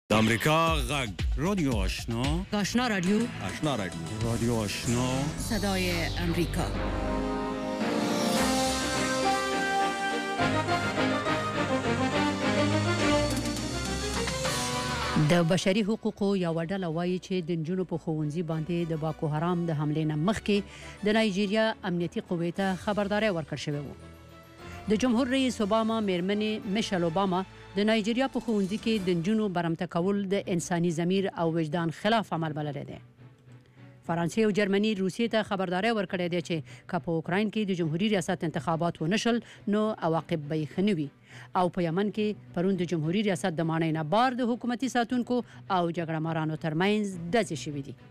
د امریکا غږ رادیو آشنا آشنا رادیو رادیو آشنا صدای امریکا. د بشري حقوقو یو ډله وایي چې د نجونو په ښوونځي باندې د باکو حرام د حملې نه مخکې د نایجیریا امنیتي قوې ته خبرداری ورکړل شوی و. د جمهور رئیس اوباما میرمنې میشل اوباما د نایجیریا په ښوونځي کې د نجونو برمته کول د انساني ضمیر او وجدان خلاف عمل بللی دی. فرانسې او جرمني روسیې ته خبرداری ورکړی دی چې که په اوکراین کې د جمهوریت ریاست انتخابات ونشل نو عواقب به یې ښه نه وي. او په یمن کې پرون د جمهوریت ریاست د ماڼۍ نه بار د حکومتي ساتونکو او جګړه مارانو ترمنځ ډزې شوې دي.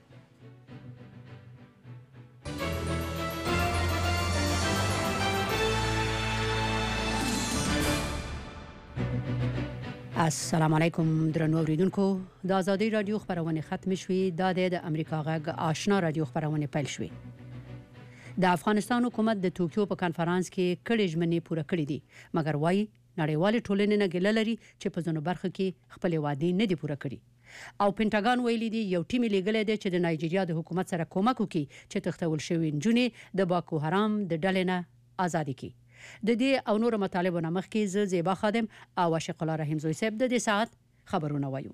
السلام علیکم درنو اوریدونکو، د آزادۍ رادیو خبرونه ختم شوې. دا د امریکا غږ آشنا رادیو خبرونه پیل شوې. د افغانستان حکومت د توکیو په کانفرنس کې کړي ژمنې پوره کړې دي، مګر وایي نړیوالې ټولنې نه ګیله لري چې په ځینو برخو کې خپل وعدې نه دي پوره کړي. او پینټاګان ویلي دي یو ټیم لیږلی دی چې د نایجیریا د حکومت سره کومک وکړي چې تښتول شوي نجونې د باکو حرام د ډلې نه آزادې کړي. د دې او نور مطالبو نه مخکې زه زیبا خادم او عاشق الله رحیم زوی صاحب د دې ساعت خبرونه وایو.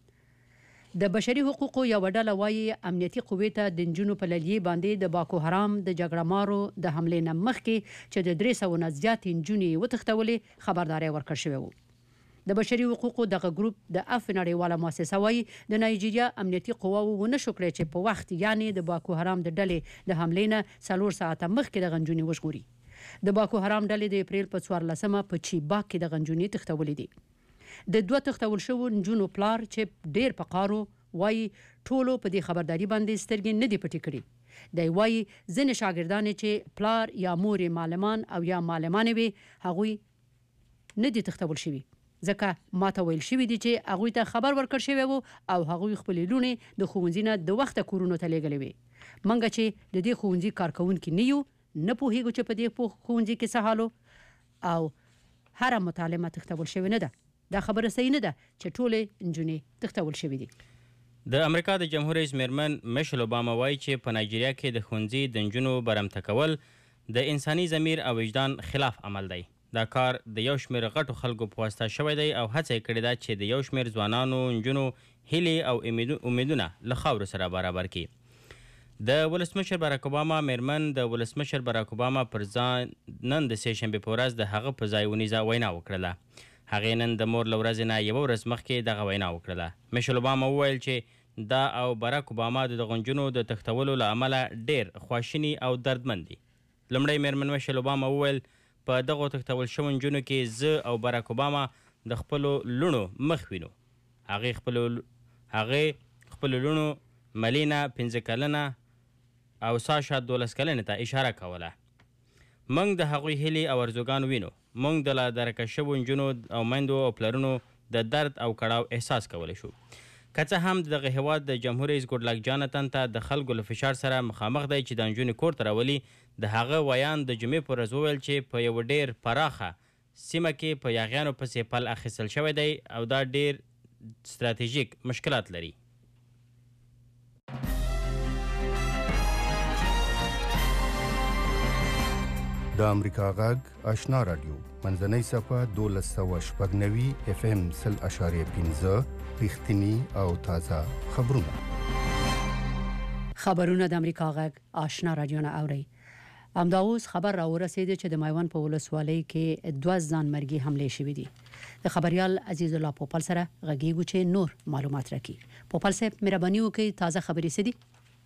د بشري حقوقو یو ډله وایي امنیتي قوې ته د نجونو په لیلیې باندې د باکو حرام د جګړه مارو د حملې نه مخکې چې د 300 نه زیاتې نجونې وتښتولې خبرداری ورکړل شوی و. د بشري حقوقو دغه ګروپ د عفو نړیواله مؤسسه وایي د نایجیریا امنیتي قواو ونه شو کړی چې په وخت یعنی د باکو حرام د ډلې د حملې نه 4 ساعته مخکې د نجونې وژغوري. د باکو حرام ډلې د اپریل په 14مه په چیبا کې د نجونې تښتولې دي. د دوه تښتول شوو نجونو پلار چې ډیر په قارو وایي ټولو په دې خبرداري باندې سترګې نه دي پټې کړي. دی وایي ځینې شاګردان چې پلار یا مور معلمان او یا معلمانې وي هغوی نه دي تښتول شوي، ځکه ماته ویل شوي دي چې هغوی ته خبر ورکړل شوی وو او هغوی خپلې لوڼې د ښوونځي نه د وخته کورونو ته لیږلې وي. موږ چې د دې ښوونځي کارکوونکي نه یو، نه پوهیږو چې په دې ښوونځي کې څه حالو او هر مطالعه تښتول شوی نه ده. دا خبره صحیح نه ده چې ټولې نجونې تښتول شوي دي. د امریکا د جمهور رئیس میرمن میشل اوباما وایي چې په نایجیریا کې د ښوونځي د نجونو برمته کول د انساني ضمیر او وجدان خلاف عمل دی. دا کار د یو شمېر غټو خلکو په واسطه شوی دی او هڅه یې کړې ده چې د یو شمېر ځوانانو نجونو هیلې او امیدونه له خاورو سره برابر کړي. د ولسمشر باراک اوباما میرمن د ولسمشر باراک اوباما پر ځان نن د سې شنبې په ورځ د هغه په ځای ونیزه وینا وکړله. هغې نن د مور له ورځې نه یوه ورځ مخکې دغه وینا وکړله. میشل اوباما وویل چې دا او باراک اوباما د دغو نجونو د تښتولو له امله ډېر خواشیني او دردمند دي. لومړی میرمن میشل اوباما وویل په دغو تښتول شوو نجونو کې زه او باراک اوباما د خپلو لوڼو مخ وینو. هغې خپلو لوڼو ملینا 15 کلنه او ساشا 12 کلنې ته اشاره کوله. موږ د هغوی هیلې او ارزوګان وینو. موږ د لا درکه شوو نجونو او میندو او پلرونو د درد او کړاو احساس کولی شو. که څه هم دغه هیواد د جمهور رئیس ګوډلاک جانتن ته د خلکو له فشار سره مخامخ دی چې د نجونې کور ته راولي، د هغه ویان د جمعې په ورځ وویل چې په یوه ډېر پراخه سیمه کې په یاغیانو پسې پل اخیستل شوی دی او دا ډېر ستراتیژیک مشکلات لري. د امریکا غږ آشنا رادیو منځنۍ صفحه 1290 FM 0.5 رښتینی او تازه خبرونه د امریکا غږ آشنا رادیو نه اوري. همدا اوس خبر راورسېده چې د میوند په ولسوالۍ کې 2 ځانمرګي حملې شوې دي. د خبريال عزیز الله پوپل سره غږیږو چې نور معلومات راکړي. پوپل صاحب مهرباني وکړئ تازه خبرې څه دي؟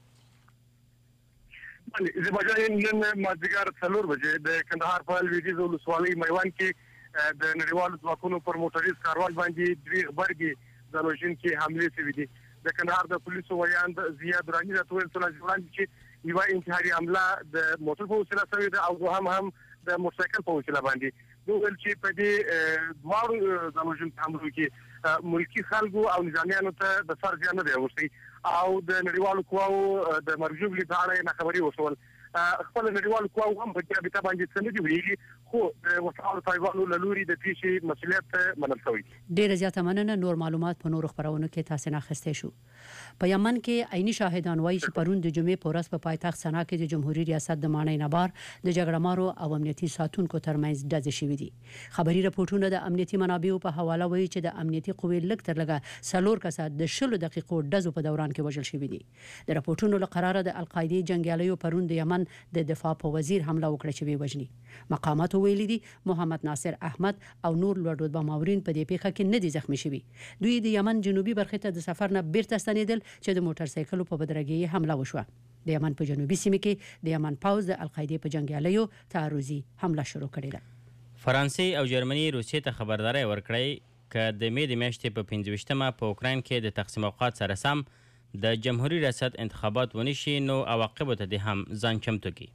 زباجان نن مازدیګر 4 بجې د کندهار په لویدیځ ولسوالۍ میوند کې د نړیوالو ځواکونو پر موټریز کاروان باندې 2 غبرګي ځانوژونکي حملې شوې دي. د کندهار د پولیسو ویاند زیاد رانی راټول څلور چې یو انتحاري حمله د موټر په وسیله شوې ده او هم د موټرسایکل په وسیله باندې. دوی ویل چې په دې دواړو ځانوژونکو حملو کې ملکی خلکو او نظامیانو ته د سر زیان نه دی اوسئ او د نړیوالو قواو د مرجوب لپاره نه خبري وشول. خپل نړیوالو قواو هم په دې باندې څه نه دی ویلي، خو وسایل طالبانو له لوري د پیښې مسؤلیت منل شوی. ډیره زیاته مننه. نور معلومات په نورو خبرونو کې تاسو نه اخیستی شو. په یمن کې عیني شاهدان وایي چې پرون د جمعې په ورځ په پایتخت سنا کې د جمهوریت ریاست د مانۍ نبار د جګړه مارو او امنیتي ساتونکو ترمنځ ډزې شوې دي. خبري راپورټونه د امنیتي منابعو په حواله وایي چې د امنیتي قوې لږ تر لږه 4 کسان د 10 دقیقو ډزو په دوران کې وژل شوي دي. د راپورټونو له قراره د القاعده جنگیالیو پرون د یمن د دفاع په وزیر حمله وکړه چې وی وژني. مقامات ویلي دي محمد ناصر احمد او نور لوړ بماورین په دې پیښه کې نه دي زخمی شوي. دوی د یمن جنوبي برخه ته د سفر نه بیرته ستنیدل چې د موټر سایکل په بدرګۍ حمله وشوه. د یمن په جنوبي سیمه کې د یمن پاوز د القاعده په جنگیالیو تعرضي حمله شروع کړې ده. فرانسې او جرمني روسیې ته خبرداري ورکړې چې د مې د میاشتې په 15مه په اوکراین کې د تقسیم اوقات سره سم د جمهوریت ریاست انتخابات ونشي نو عواقب ته د هم ځان چمتو کی.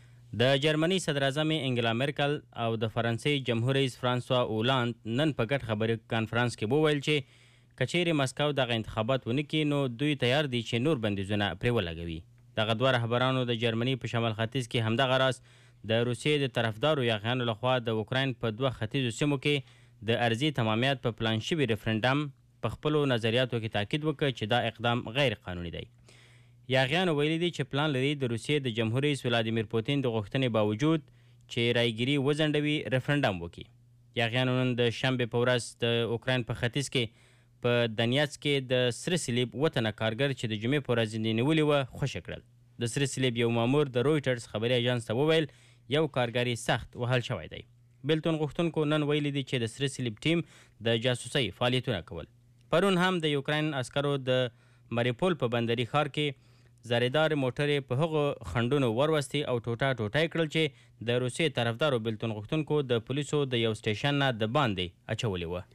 د جرمني صدر اعظم انګلا مرکل او د فرانسې جمهور رئیس فرانسوا اولاند نن په ګډ خبري کانفرنس کې وویل چې کچېری مسکو دغه انتخابات ونکي نو دوی تیار دي چې نور بندیزونه پرې ولګوي. دغه دوه رهبرانو د جرمني په شمال ختیځ کې همدغه راز د روسیې د طرفدارو یاغیانو لخوا د اوکراین په دوه ختیځو سیمو کې د ارضي تمامیت په پلان شوي ریفرنډم په خپلو نظریاتو کې تاکید وکړ چې دا اقدام غیر قانوني دی. یاغیانو ویلي دي چې پلان لري د روسیې د جمهور رئیس ولادیمیر پوتین د غوښتنې باوجود چې رایګیري وځنډوي ریفرنډم وکړي. یاغیانو نن د شنبې په ورځ د اوکراین په ختیځ کې په دنیاتس کې د سره صلیب وطنه کارګر چې د جمعې په ورځ نیولي وه خوشي کړل. د سره صلیب یو مامور د رویټرز خبري اژانس ته وویل یو کارګری سخت وهل شوی دی. بیلتون غوښتونکو نن ویلي دي چې د سره صلیب ټیم د جاسوسۍ فعالیتونه کول. پرون هم د یوکراین عسکرو د مریپول په بندري ښار کې زاریدار موټرې په هغو خندونو وروستي او ټوټه ټوټه کړل چې د روسیې طرفدارو بیلتون غوښتونکو د پولیسو د یو سټیشن نه د باندې اچولې وه.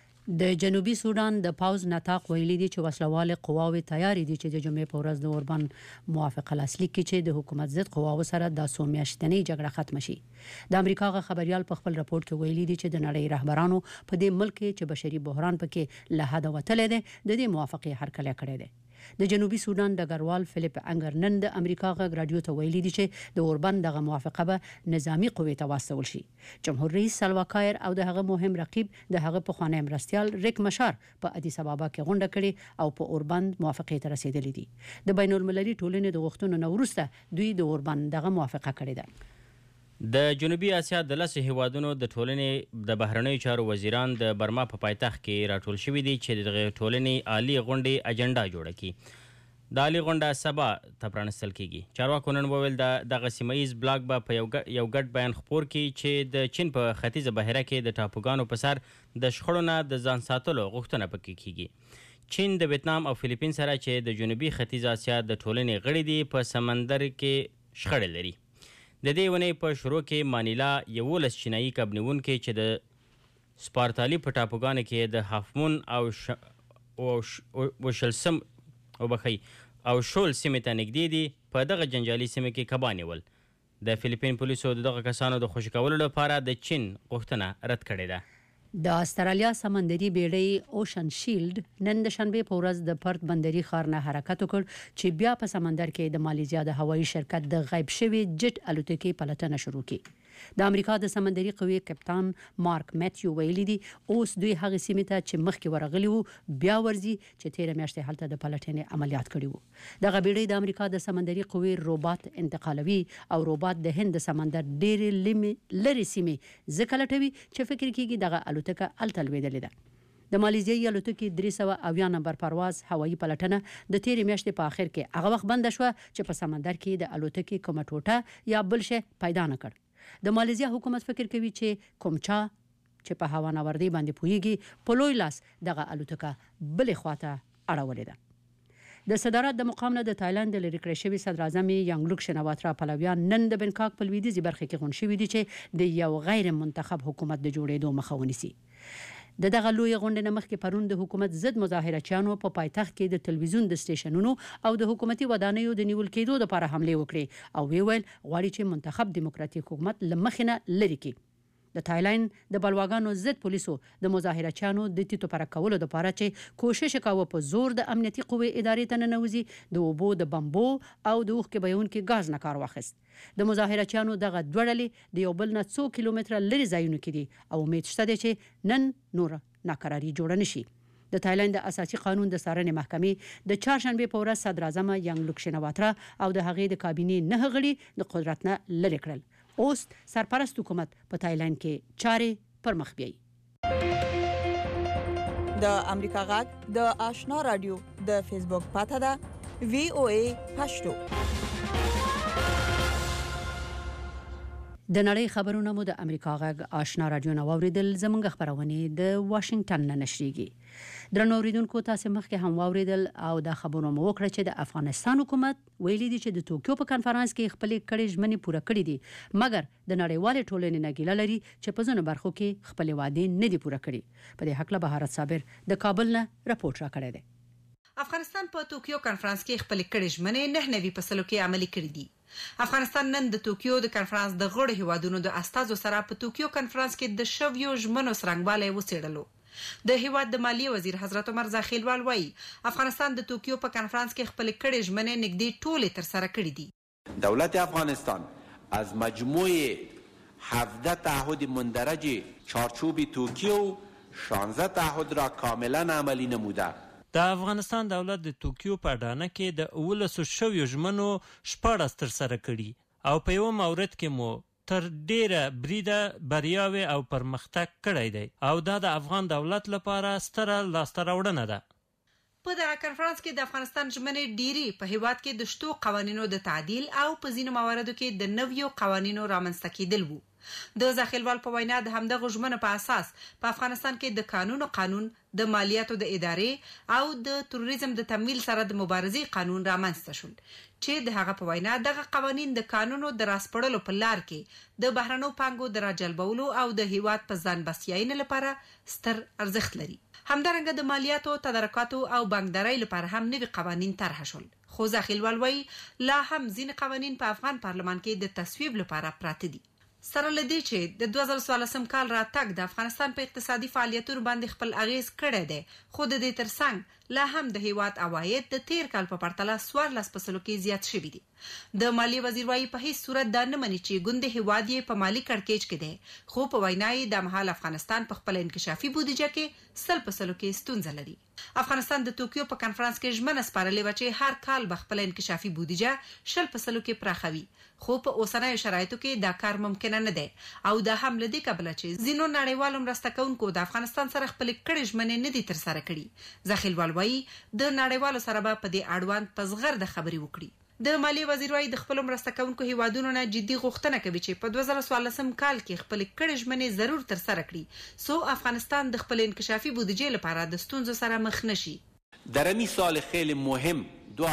د جنوبي سودان د پاوز نطاق ویلي دي چې وسلواله قواوې تیاری دي چې د جمعې په ورځ د اوربان موافقه لاسلیک کړي چې د حکومت ضد قواو سره د سومیاشتنۍ جګړه ختم شي. د امریکا غ خبريال په خپل راپور کې ویلي دي چې د نړۍ رهبرانو په دې ملک کې چې بشري بحران پکې له حد وتلې ده د دې موافقه هرکله کړې ده. د جنوبي سودان ډګروال فلیپ انګر نن د امریکا غ رادیو ته ویلي دي چې د اوربان دغه موافقه به نظامی قوې ته واستول شي. جمهور رئیس سلواکایر او د هغه مهم رقیب د هغه په خوانی مرستيال ریک مشار په ادیس ابابا کې غونډه کړې او په اوربان موافقه ته رسیدلې دي. د بین المللي ټولنې د غوښتنو نه وروسته دوی د اوربان دغه موافقه کړې ده. د جنوبي اسیا د 10 هیوادونو د ټولنې د بهرنیو چارو وزیران د برما په پایتخت کې راټول شوي دي چې د ټولنې عالی غونډې اجنډا جوړه کړي. د عالی غونډه سبا ته پرانستل کیږي. چارواکو نن وویل د سیمه‌ایز بلاک به په یو ګډ بیان خپور کړي چې د چین په ختیځه بحیره کې د ټاپوګانو په سر د شخړو نه د ځان ساتلو غوښتنه پکې کیږي. چین د ویتنام او فلیپین سره چې د جنوبي ختیځ اسیا د ټولنې غړي دي په سمندر کې شخړې لري. د دې ونې په شروع کې مانیلا 11 چینایي کبنیونکي چې د سپارتالي په ټاپوګانو کې د هافمون او وشلسم او شول سیمې ته نږدې دي په دغه جنجالي سیمه کې کبان ول. د فلیپین پولیسو دغه کسانو د خوشي کولو لپاره د چین غوښتنه رد کړې ده. د استرالیا سمندري بیړۍ اوشن شیلډ نن د شنبې په ورځ د پرت بندري ښار نه حرکت وکړ چې بیا په سمندر کې د مالیزیا د هوایي شرکت د غیب شوی جټ الوتکې پلټنه شروع کړه. د امریکا د سمندري قوې کپټان مارک میتیو ویلي دي اوس دوی هغه سیمه ته چې مخکې ورغلی وو بیا ورځي چې 13 میاشتې هلته د پلټنې عملیات کړي وو. دغه بیړۍ د امریکا د سمندري قوې روبات انتقالوي او روبات د هند سمندر ډېر لري سیمه ځکه لټوي چې فکر کیږي دغه الوتکه الته لویدلې ده. د مالیزیایي الوتکې 309 نمبر پرواز هوایي پلټنه د 13 میاشتې په اخر کې هغه وخت بند شو چې په سمندر کې د الوتکې کومه ټوټه یا بل شی پیدا نه کړ. د مالیزیا حکومت فکر کوي چې کومچا چې په هوانوردی باندې پویږي په لوی لاس دغه الوتکه بلې خواته اړولې ده. د صدارت د مقام نه د تایلند د لری کړی شوی صدر اعظم یانګلوک شنواترا پلویان نن د بنکاک په لویدیځي برخه کې غون شوی دي چې د یو غیر منتخب حکومت د جوړېدو مخه ونیسي. د دغه لوی غونډې نه مخکې پرون د حکومت ضد مظاهرچیانو په پایتخت کې د تلویزیون د سټیشنونو او د حکومتي ودانیو د نیول کېدو لپاره حمله وکړي او ویل غواړي چې منتخب دیموکراتیک حکومت لمخنه لري کړي. د تایلند د بلواګانو ضد پولیسو د مظاهرچیانو د تیتو پر کولو د پاره چې کوشش کاوه په زور د امنیتي قوې ادارې ته ننوځي د اوبو د بمبو او د اوخ کې بهونکي غاز نه کار واخیست. د مظاهرچیانو دغه دوړلې د یو بل نه 100 کیلومتره لري ځایونو کې دي او امید شته چې نن نور ناکراری جوړ نشي. د تایلند د اساسي قانون د څارنې محکمې د چهارشنبه په ورځ صدر اعظم ینګلوک شینواترا او د هغې د کابینې 9 غړي د قدرت نه لرې کړل. اوس سرپرست حکومت په تایلند کې چارې پر مخ بیاي. د امریکا غږ د آشنا رادیو د فیسبوک پاته ده VOA پښتو. د نړۍ خبرونه مو د امریکا غږ آشنا رادیو نو اوریدل. زمونږ خبرونه د واشنگټن نه نشریږي. درنو اوریدونکو تاسو مخکې هم اوریدل او د خبرونو مو وکړه چې د افغانستان حکومت ویلي دی چې د ټوکیو په کانفرنس کې خپل کړي ژمنې پوره کړې دي مګر د نړیوال ټولنې نه ګیله لري چې په ځینو برخو کې خپل وعده نه دي پوره کړې. په دې حق له بهارت صابر د کابل نه راپورټ راکړی دی. افغانستان په ټوکیو کانفرنس کې خپل کړي ژمنې 9 فصلو کې عملي کړې دي. افغانستان نن د ټوکیو د کانفرنس د غړو هیوادونو د استازو سره په ټوکیو کانفرنس کې د شویو ژمنو څرنګوالی وڅېړلو. د هیواد د مالیې وزیر حضرت عمر زاخیلوال وایي افغانستان د ټوکیو په کانفرنس کې خپل کړي ژمنې نږدې ټولې تر سره کړې دي. دولت افغانستان از مجموع 17 تعهد مندرج چارچوب ټوکیو 16 تعهد را کاملا عملی نموده. د افغانستان دولت د ټوکیو په اډانه کې د 19 شویو ژمنو 14 تر سره کړي او په یو مورد کې مو تر ډیره بریده بریاوي او پرمختګ کړی دی او دا د افغان دولت لپاره ستره لاسته راوړنه ده. په دغه کانفرنس کې د افغانستان ژمنې ډيري په هیواد کې د شتو قوانینو د تعدیل او په ځینو مواردو کې د نویو قوانینو رامنځته کېدل وو. د زاخیلوال په وینا د همدغه ژمنو په اساس په افغانستان کې د قانون د مالیاتو د ادارې او د تروریزم د تمویل سره د مبارزې قانون رامنځته شول چې د هغه په وینا دغه قوانین د قانونو د راسپړلو په لار کې د بهرنو پانګو د راجلبولو او د هیواد په ځان بسیاینې لپاره ستر ارزښت لري. همدارنګه د مالیاتو تدارکاتو او بانکدارۍ لپاره هم نوي قوانین طرح شول. خو زاخیلوال وایي لا هم ځینې قوانین په افغان پارلمان کې د تصویب لپاره پراته دي. سره لدی چې د 2014 کال راتګ د افغانستان په اقتصادي فعالیتونو باندې خپل اغیز کړی دی خو د دې ترڅنګ لا هم د هیواد عواید د تیر کال په پرتله 14 فصلو کې زیات شوي دي. د مالیې وزیر وايي په هیڅ صورت دا نه مني چې ګوند هیواد یې په مالی کړکېچ کې دی خو په وینا یې د مهال افغانستان په خپل انکشافي بودیجه کې 100 فصلو کې ستونزه لري. افغانستان د ټوکیو په کانفرنس کې ژمنه سپارلې و چې هر کال به خپل انکشافي بودیجه 100 فصلو کې پراخوي خو په اوسنیو شرایطو کې دا کار ممکن نه دی او دا هم لدی کبله چې زینو نړیوالو مرسته کوونکو د افغانستان سره خپل کړي ژمنې نه دي تر سره کړي. زاخیلوال وایي د نړیوالو سره به په دې اړوند په زغرد خبرې وکړي. د مالیې وزیر وايي د خپل مرسته کوونکو هیوادونو نه جدي غوښتنه کوي چې په 2014 کال کې خپل کړي ژمنې ضرور تر سره کړي سو افغانستان د خپل انکشافي بودیجه لپاره د ستونزو سره مخ نشي. در این سال خیلی مهم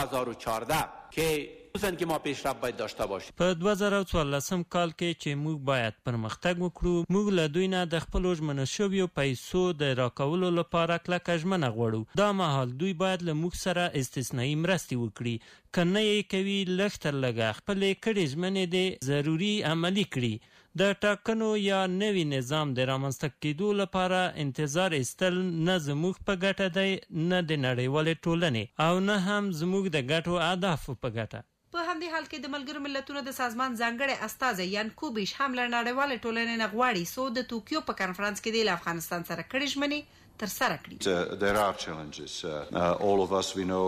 2014 که که ما پیشرفت باید داشته باشیم. په 2014 کال کې چې موږ باید پرمختګ وکړو موږ له دوی نه د خپل ژمنو شویو پیسو د راکولو لپاره کلکه ژمنه غواړو. دا مهال دوی باید له موږ سره استثنایی مرستې وکړي کنه یې کوي لږ تر لږه خپل کړي ژمنې د ضروري عملی کړي. د ټاکنو یا نوي نظام د رامنځته کېدو لپاره انتظار ایستل نه زموږ په ګټه دی نه د نړیوالې ټولنې او نه هم زموږ د ګټو اهدافو په ګټه. په همدې حال کې د ملګرو ملتونو د سازمان ځانګړی استازی یان کوبیش هم له نړیوالې ټولنې نه غواړي سو د ټوکیو په کانفرنس کې د افغانستان سره کړي ژمنې تر سره کړي. There are challenges. All of us we know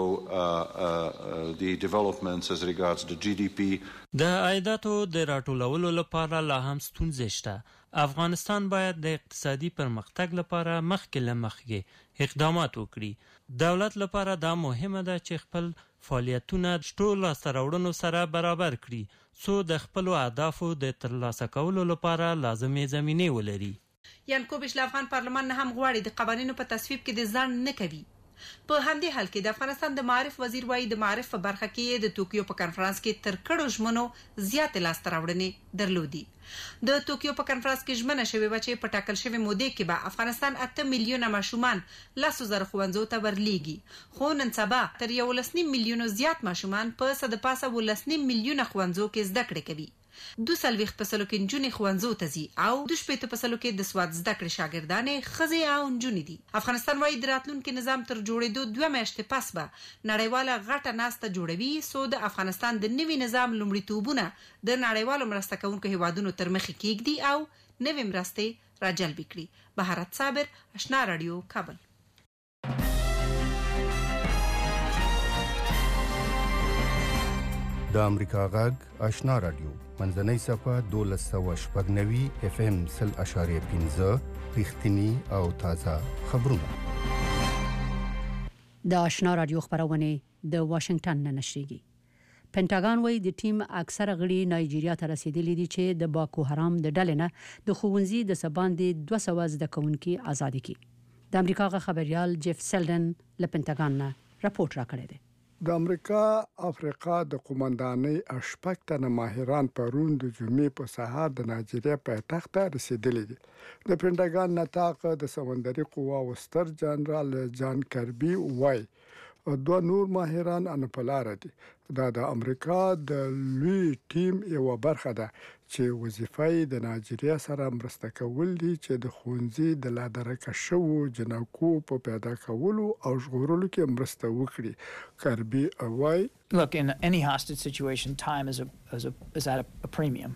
the developments as regards the GDP. د عایداتو د راټولولو لپاره لا هم ستونزې شته. افغانستان باید د اقتصادي پرمختګ لپاره مخکې له مخکې اقدامات وکړي. دولت لپاره دا مهمه ده چې خپل فعالیتونه ټول لاسته راوړنو سره برابر کړي څو د خپلو اهدافو د ترلاسه کولو لپاره لازمې زمینې ولري. یان کوبیش له افغان پارلمان نه هم غواړي د قوانینو په تصویب کې د ځان نه کوي. په همدې حال کې د افغانستان د معارف وزیر وايي د معارف په برخه کې د ټوکیو په کانفرنس کې تر کړو ژمنو زیات لاسته راوړنې درلودي. د ټوکیو په کانفرنس کې ژمنه شوې و چې په ټاکل شوی موده کې به افغانستان 8 میلیونه ماشومان 10,000 ښوونځو ته ورلیږي خو نن سبا تر 1.5 میلیونه زیات ماشومان په 115 میلیونه ښوونځو کې زده کړې کوي. 22% کې نجونې ښوونځو ته ځي او 22% کې د سواد زده کړې شاګردانې ښځې او نجونې دي. افغانستان وايي د راتلونکي نظام تر جوړېدو 2 میاشتې پس به نړیواله غټه ناسته جوړوي سو د افغانستان د نوي نظام لومړیتوبونه د نړیوالو مرسته کوونکو هیوادونو تر مخې کېږدي او نوې مرستې راجلب کړي. بهارت صابر، آشنا رادیو، کابل. د امریکا غږ آشنا رادیو منځنۍ صفه 1290 FM 0.5 رښتینی او تازه خبرونه. د آشنا رادیو خبرونه د واشنگټن نه نشریږي. پینټاګان وايي د ټیم اکثره غړي نایجیریا ته رسیدلي دي چې د باکو حرام د ډلې نه د ښوونځي د سباندې 200 زده کوونکي آزاد کړي. د امریکا غ خبريال جيف سیلډن له پینټاګان نه راپورټ راکړی دی. د امریکا افریقا د قومندانۍ اشپک تنه ماهران پرون د جمعې په سهار د نایجیریا پایتخت ته رسیدلي دي. د پینټاګان نطاق د سمندري قواو ستر جنرال جان کربي وایي دوه نور ماهران ان په لار دي. دا د امریکا د لوی ټیم یو برخه ده چې وظیفه د نایجیریا سره مرسته کول دي چې د ښوونځي د لادرکه شو جنکو په پیدا کولو او ژغورلو کې مرسته وکړي. کربي وایي Look, in any hostage situation, time is at a premium.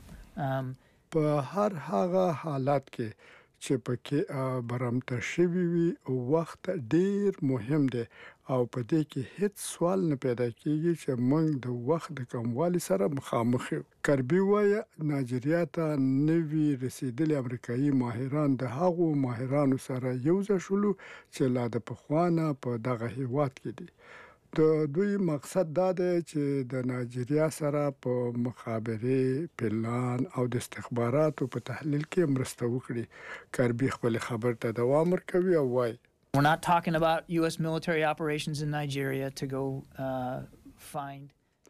په هر هغه حالت کې چې پکې برمته شوی وي وخت ډیر مهم دی او په دې کې هیڅ سوال نه پیدا کیږي چې موږ د وخت د کموالي سره مخامخ یو. کربي وایي نایجیریا ته نوي رسیدلي امریکایي ماهران د هغو ماهرانو سره یوځای شول چې لا د پخوانه په دغه هیواد کې دي. د دوی مقصد دا دی چې د نایجیریا سره په مخابره، پلان او د استخباراتو په تحلیل کې مرسته وکړي. کربي خپل خبر ته دوام ورکوي او وایي We're not talking about U.S. military operations in Nigeria to go find.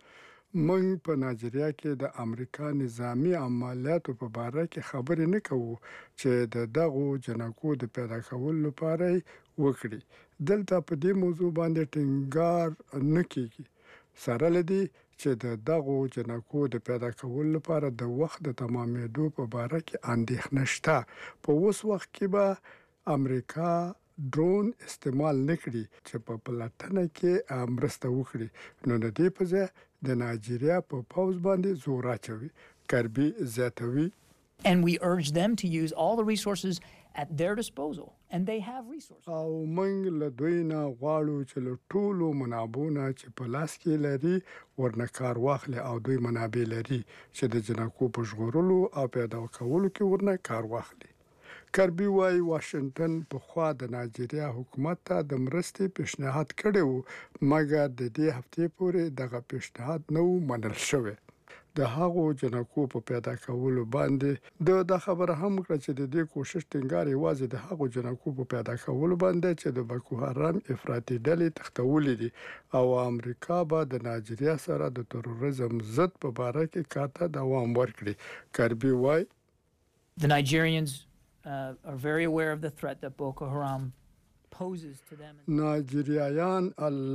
موږ په نایجیریا کې د امریکا نظامی عملیاتو په اړه کې خبرې نه کوو چې د دغو جنکو د پیدا کولو لپاره وکړي. دلته په دې موضوع باندې ټینګار نه کیږي. سره لدی چې د دغو جنکو د پیدا کولو لپاره د وخت د تمامېدو په اړه کې اندېښنه شته. په اوس وخت کې به امریکا ډرون استعمال نکړي چې په پلاتنه کې مرسته وکړي. نو د دې په ځای د نایجیریا په پوز باندې زور اچوي. کربي زیاتوي And we urge them to use all the resources at their disposal. And they have resources. او موږ له دوی نه غواړو چې له ټولو منابعونو چې په لاس کې لري ورنه کار واخلي او دوی منابع لري چې د جنکو په ژغورلو او پیدا کولو کې ورنه کار واخلي. کربي وايي واشنگټن په خوا د نایجیریا حکومت ته د مرستې پیشنهاد کړی و مګر د دې هفتې پورې دغه پیشنهاد نه منل شوی. د هغو جنکو په پیدا کولو باندې د خبره هم کړه چې د دې کوشش ټینګار یوازې د هغو جنکو په پیدا کولو باندې چې د باکو حرام افراطي ډلې تختولې دي او امریکا به د نایجیریا سره د تروریزم ضد په اړه کې کار ته دوام ورکړي. کربي وايي The Nigerians are very aware of the threat that Boko Haram poses to them. نایجیریایان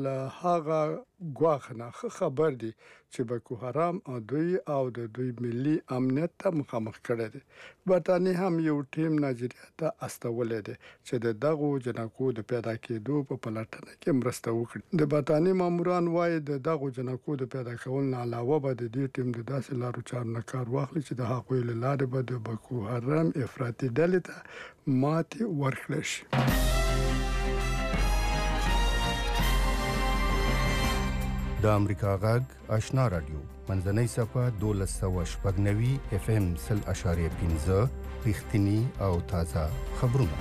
هغه غواخنه خبر دي چې بoko haram دوی او د دوی ملي امنیت ته مخامخ کړي دي. برتانیې هم یو ټیم نایجیریا ته استولې دي چې د دغو جنکو د پیدا کېدو په پلټنه کې مرسته وکړي. د برتانیې ماموران وايي د دغو جنکو د پیدا کولو نه علاوه به د دې ټیم د داسې لارو چارو نه کار واخلي چې د هغوی له لارې به د boko haram افراطي ډلې ته ماتې ورکړي شي. د امریکا غږ آشنا رادیو منځنۍ صفه 1290 FM 0.5 رښتینی او تازه خبرونه.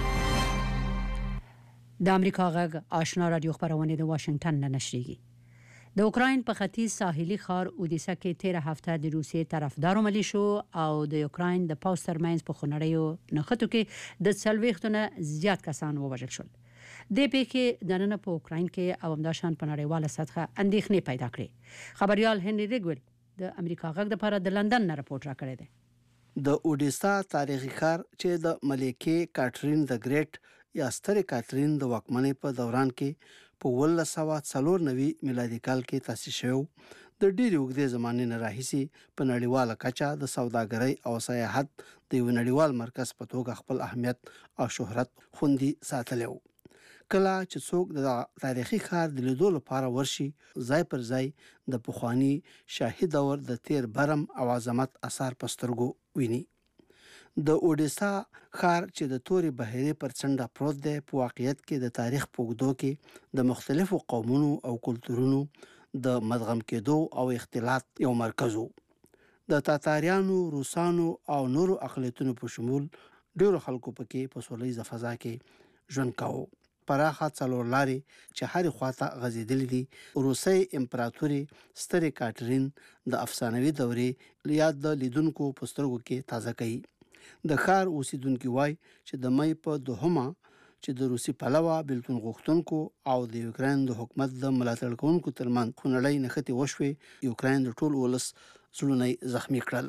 د امریکا غږ آشنا رادیو خبرونه د واشنگټن نه نشریږي. د اوکراین په ختیځ ساحلي ښار اودیسا کې 13 هفته د روسیې طرفدارو ملیشو او د اوکراین د پوځ ترمنځ په خونړیو نښتو کې د 40 نه زیات کسان ووژل شول. د پیکې د نن په اوکراین کې او همداشان په نړیواله سطحه اندېښنې پیدا کړې. خبريال هنري ریګول د امریکا غږ لپاره د لندن نه راپورټ راکړی دی. د اودیسا تاریخي ښار چې د ملکه کاترین د ګریټ یا سترې کاترین د واکمنۍ په دوران کې په 1994 میلادي کال کې تاسیس شو د ډېرې اوږدې زمانې نه راهیسې په نړیواله کچه د سوداګرۍ او سیاحت د یو نړیوال مرکز په توګه خپل اهمیت او شهرت خوندي ساتلی و. کله چې څوک د تاریخي ښار د لیدو لپاره ورشي، ځای پر ځای د پخواني شاهي دور د تیر برم او عظمت اثار په سترګو ویني. د اودیسا ښار چې د تورې بحیرې پر څنډه پروت دی په واقعیت کې د تاریخ په اوږدو کې د مختلفو قومونو او کلتورونو د مدغم کېدو او اختلاط یو مرکز و. د تاتاریانو، روسانو او نورو اقلیتونو په شمول ډېرو خلکو پکې په سولیزه فضا کې ژوند کاوه. پراخه څلور لارې چې هرې خواته غځېدلې دي روسي امپراتوري سترې کاترین د افسانوي دورې یاد د لیدونکو په سترګو کې تازه کوي. د ښار اوسیدونکي وایي چې د مۍ په 2 چې د روسي پلوه بېلتون غوښتونکو او د یوکراین د حکومت د ملاتړ کوونکو ترمنځ خونړۍ نښتې وشوې، یوکراین د ټول ولس زړونه زخمي کړل.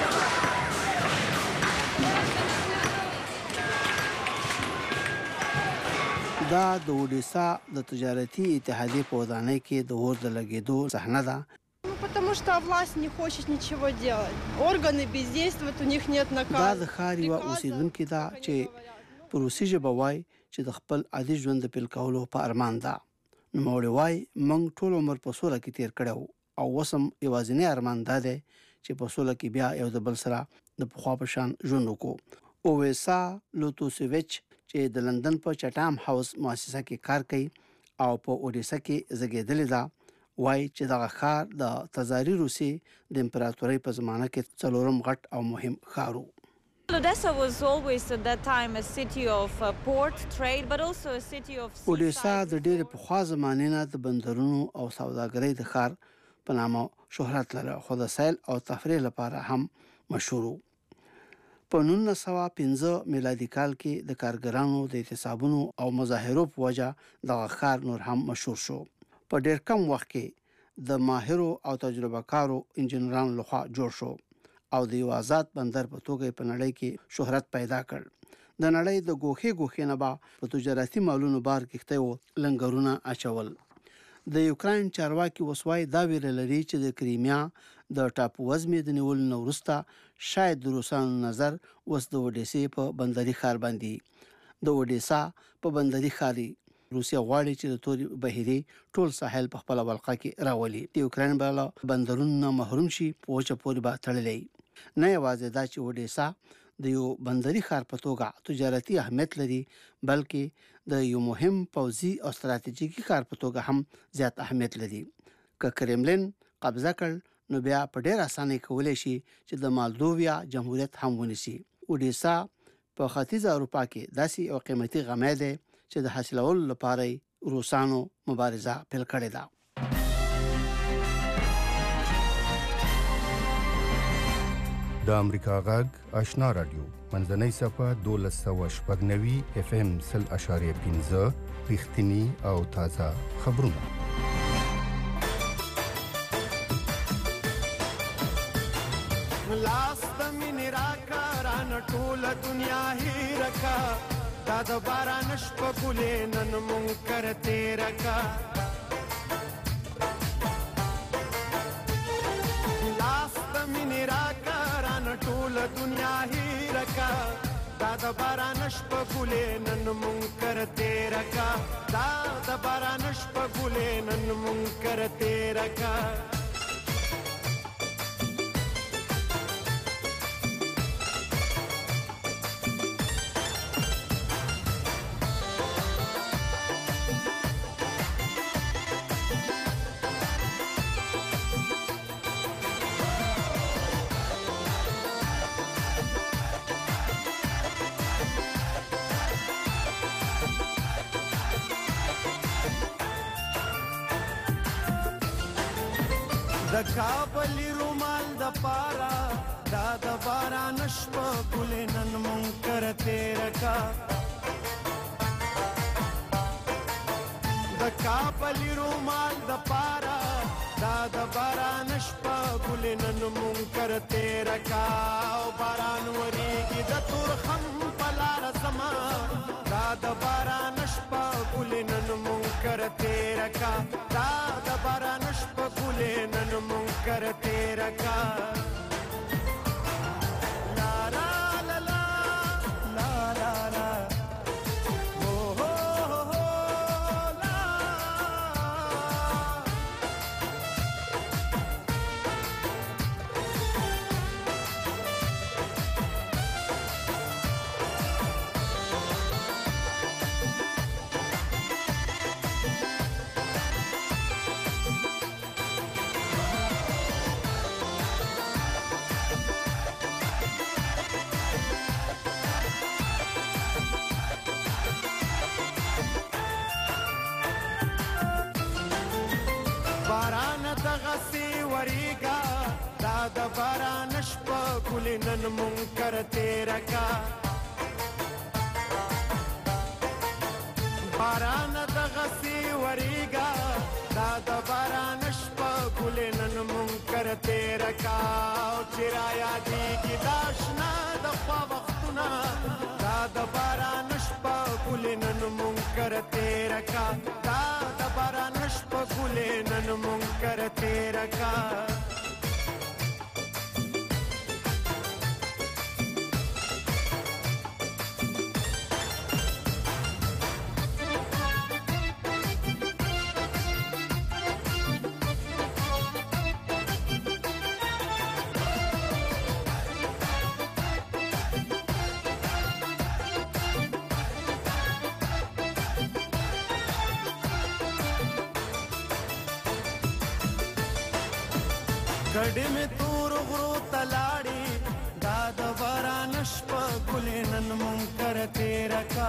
دا د اودیسا د تجارتي اتحادیې په ودانۍ کې د اور د لګېدو صحنه ده. Потому что власть не хочет ничего делать. Органы бездействуют, у них нет наказа. دا د ښار یوه اوسیدونکې ده چې په روسي ژبه وایي چې د خپل عادي ژوند د پیل کولو په ارمان ده. نوموړی وایي موږ ټول عمر په سوله کې تیر کړی و او اوس هم یوازینی ارمان دا دی چې په سوله کې بیا یو د بل سره د پخوا په شان ژوند وکړو. اوویسا لوتوسیویچ چې د لندن په چټام هاوس مؤسسه کې کار کوي او په اودیسا کې زیږېدلې ده، وایي چې دغه ښار د تزاري روسي د امپراتورۍ په زمانه کې څلورم غټ او مهم ښار و. Odessa was always at that time a city of port trade but also a city of اودیسا د ډېرې پخوا زمانې نه د بندرونو او سوداګرۍ د ښار په نامه شهرت لري، خو د سیل او تفریح لپاره هم مشهور و. په 1905 میلادي کال کې د کارګرانو د اعتصابونو او مظاهرو په وجه دغه ښار نور هم مشهور شو. په ډېر کم وخت کې د ماهرو او تجربه کارو انجنیرانو لخوا جوړ شو او د یو آزاد بندر په توګه په نړۍ کې شهرت پیدا کړ. د نړۍ د ګوښې ګوښې نه به په تجارتي مالونو بار کښتۍ و لنګرونه اچول. د یوکراین چارواکي اوس وایي دا ویره لري چې د کریمیا د ټاپو وزمې د نیولو نه وروسته شاید د روسانو نظر اوس د اودیسې په بندري ښار باندې. د اودیسا په بندري ښاري روسیا غواړي چې د تورې بحیرې ټول ساحل په خپله ولقه کې راولي. د یوکراین به له بندرونو نه محروم شي، په وچه پورې به تړلی. نه یوازې دا چې اودیسا د یو بندري ښار په توګه تجارتي اهمیت لري، بلکې د یو مهم پوځي او ستراتیژیکي ښار په توګه هم زیات اهمیت لري. که کرملین قبضه کړ نو بیا په ډېر اسانۍ کولی شي چې د مالدوویا جمهوریت هم ونیسي. اودیسا په ختیځه اروپا کې داسې یو قیمتي غمی دی چې د حاصلولو لپاره روسانو مبارزه پیل کړې ده. د امریکا غږ آشنا رادیو منځنۍ صفه 1290 FM 0.5 رښتینی او تازه خبرونه. لاست من راکا ران ټول دنیا هیرکا دا د باران شپه ګلې نن منکر تیرکا لاست من راکا ران ټول دنیا هیرکا دا د باران شپه ګلې نن منکر تیرکا دا د باران شپه ګلې نن منکر تیرکا د کابل رومال د پارا دا د باران شپه ګلې نن منکر تیرکا د کابل رومال د پارا دا د باران شپه ګلې نن منکر تیرکا او باران وریږي د تورخم په لار زما دا د باران شپه ګلې نن منکر تیرکا دا د باران شپه ګلې نن تیرا کا لا لا لا لا لا لا لا او ہو ہو لا باران دغسی وریگا دا د باران شپه ګلې نن منکر تیرا کا باران دغسی وریگا دا د باران شپه ګلې نن منکر تیرا کا او چرایا دیږي داشنا د خوا وختونه دا د باران شپه ګلې نن منکر تیرا کا دا د باران شپه ګلې نن منکر تیرا کا گڑی میں تور غرو تلاڑی داد بارانش پا گلے نن منکر تیرا کا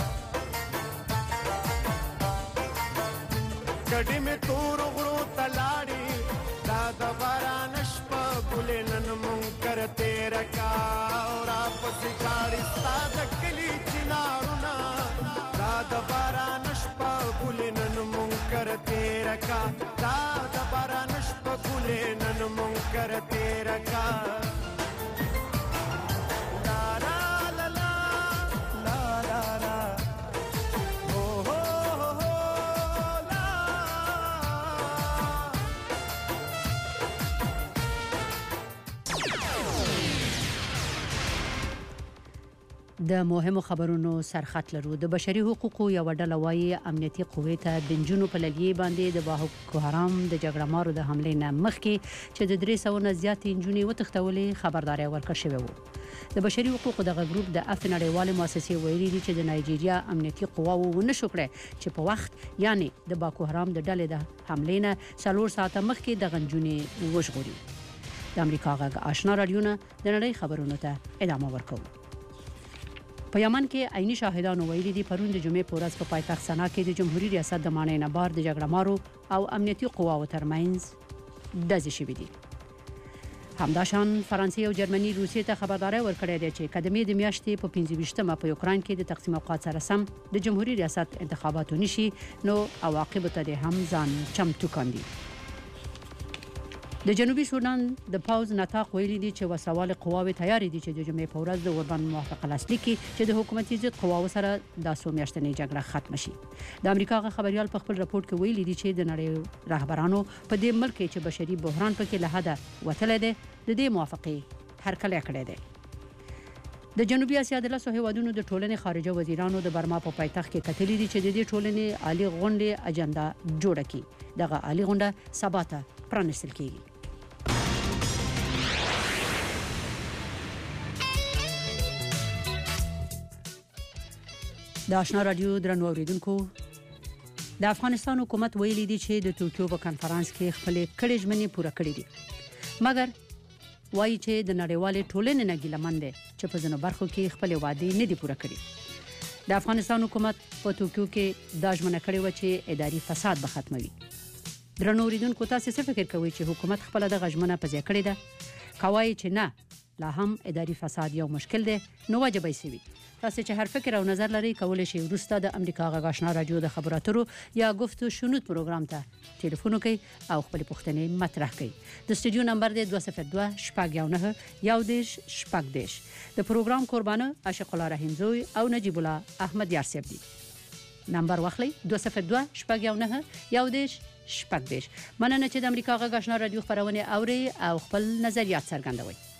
گڑی میں تور غرو تلاڑی داد بارانش پا گلے نن منکر تیرا کا اور آپ سکاری ساد کلی چنارونا داد بارانش پا گلے نن منکر تیرا کا داد بارانش پا گلے نن منکر تیرا کا لا لا لا لا لا لا لا او ہو ہو لا د مهمو خبرونو سرخط لرو. د بشري حقوقو یو ډله وايي امنیتي قوې ته د نجونو په للیې باندې د باکو حرام د جګړه مارو د حملې نه مخکې چې د 300 نه زیاتې نجونې وتښتولې خبرداري ورکړل شوې وه. د بشري حقوقو دغه ګروپ د افن نړیوالې مؤسسې ویلي دي چې د نایجیریا امنیتي قواو ونشو کړې چې په وخت یعنی د باکو حرام د ډلې د حملې نه 4 ساعته مخکې د نجونې وژغوري. د امریکا غږ آشنا رادیو نه د نړۍ خبرونو ته ادامه ورکوي. په یمن کې عیني شاهدانو ویلي دي پرون د جمعې په ورځ په پایتخت سنا کې د جمهوریت ریاست د مانع نه بار د جګړه مارو او امنیتي قواو ترمنځ ډزې شوې دي. همداشان فرانسې او جرمني روسیې ته خبرداري ورکړې ده چې قدمې د میاشتې په 25مه په یوکران کې د تقسیم اوقات سره سم د جمهوریت ریاست انتخاباتو نشي نو عواقب ته هم ځان چمتو کاندي. د جنوبي سودان د پاوز نطاق ویلي دي چې وسوال قواوې تیار دي چې د جمعې په ورځ د اوربان موافقه لاسلیک کړي چې د حکومتي ضد قواو سره د 2 میاشتنۍ جګړه ختم شي. د امریکا غ خبريال په خپل راپورټ کې ویلي دي چې د نړۍ رهبرانو په دې ملک کې چې بشري بحران پکې له حده وتلی دی د دې موافقه هرکلی کړی دی. د جنوبي اسیا د لاسو هیوادونو د ټولنې خارجه وزیرانو د برما په پایتخت کې کتلې دي چې د دې ټولنې عالی غونډه اجنډا جوړه کړي. دغه عالی غونډه سبا ته پرانیستل کیږي. د آشنا رادیو درنو اوریدونکو د افغانستان حکومت ویلي دي چې د توکیو په کانفرنس کې خپل کړي ژمنې پوره کړې دي مګر وایي چې د نړیوالې ټولنې نه ګیلمن دي چې په ځینو برخو کې خپل وعده نه دي پوره کړې. د افغانستان حکومت په توکیو کې دا ژمنه کړې و چې اداري فساد به ختموي. درنو اوریدونکو تاسو څه فکر کوئ چې حکومت خپل د غژمنه په ځای کړې ده؟ کوي چې نه لا هم اداري فساد یو مشکل دی نو واجب یې سوي. تاسو چې هر فکر او نظر لري کولای شئ ورسته د امریکا غږ آشنا رادیو د خبرو اترو یا گفتو شنود پروګرام ته ټلیفون وکړئ او خپل پوښتنې مطرح کړئ. د استودیو نمبر دی 202 شپږ 19 د پروګرام قربانه عاشق الله رحیم زوی او نجیب الله احمد یارسیب دي. نمبر واخلئ 202 شپږ 9 11 شپږ 10. مننه چې د امریکا غږ آشنا رادیو خبرونه اوري او خپل نظریات څرګندوي.